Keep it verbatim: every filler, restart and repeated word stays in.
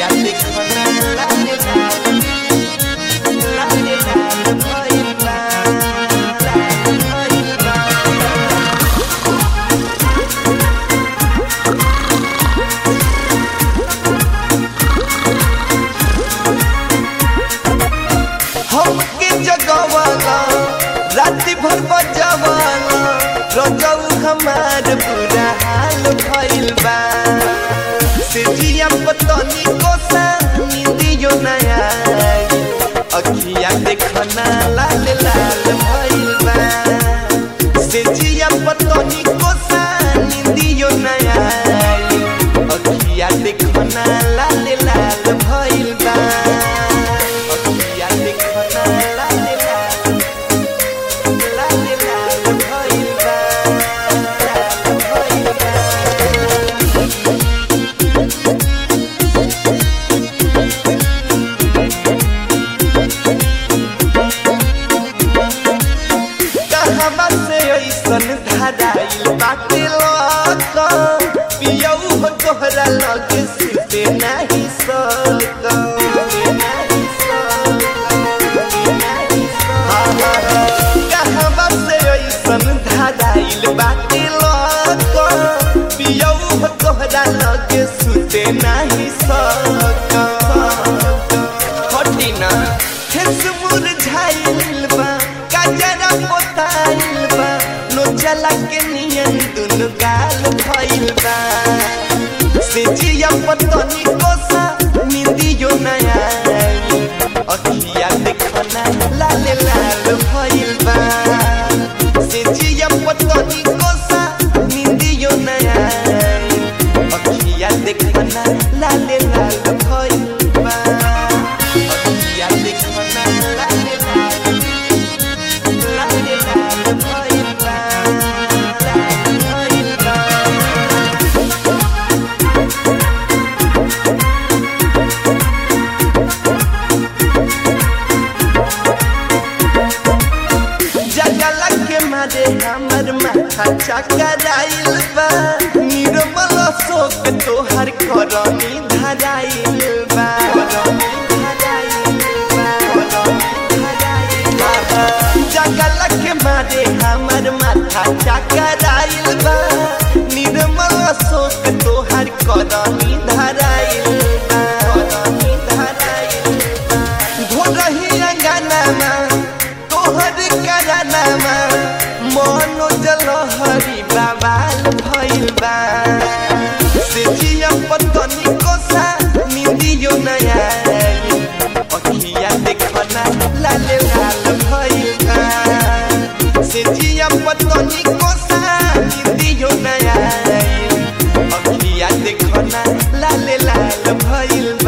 अखिया देखना लाल लाल लाल लाल भइल बा लाल भइल बा। हमके जगवाला राति भर बजावाला रजऊ हमार बुरा हाल भइल बा। से जिया पतनी को नींदियो नया अखिया देखना लाल लाल भइल बा। से जिया पतनी को नींदियो नया अखिया देखना लाल लाल भइल बा। अखिया देखना लाल लाल लाल लाल भइल बा लाल भइल बा। कहवा से ऐसन धराइल बाटे लक पियऊ हो तोहरा लगे सुते नहीं सक नहीं सक नहीं सक। कहवा से ऐसन धराइल बाटे लक पियऊ हो तोहरा लगे सुते नहीं सक। हटिना ठेस मुरझाइल बा काजरा पोताइल बा नोचला के नियन दुनु गाल भइल बा। से जिया पतनी कोसा नींदियो नया अखिया देखना लाल लाल भइल बा। से जिया पतनी कोसा नींदियो नया अखिया देखना लाल लाल भइल बा। अखिया देखना लाल लाल लाल लाल भइल बा लाल भइल बा। जगला के मारे हमर माथा चकराइल बा। निर्मल शोक तोहर करनी धराइल बा धराइल बा धराइल बा। जगला के मारे हमर माथा चकराइल बा। निर्मल शोक तोहर करनी धराइल बा करनी धराइल बा। घोरही अंगनामा तोहर करानामा मनो जलहरी बाबाल भइल बा। से जिया पतनी कोसा नींदियो नया अखिया देखना लाल लाल भइल बा। से जिया पतनी कोसा नींदियो नया अखिया देखना लाल लाल भइल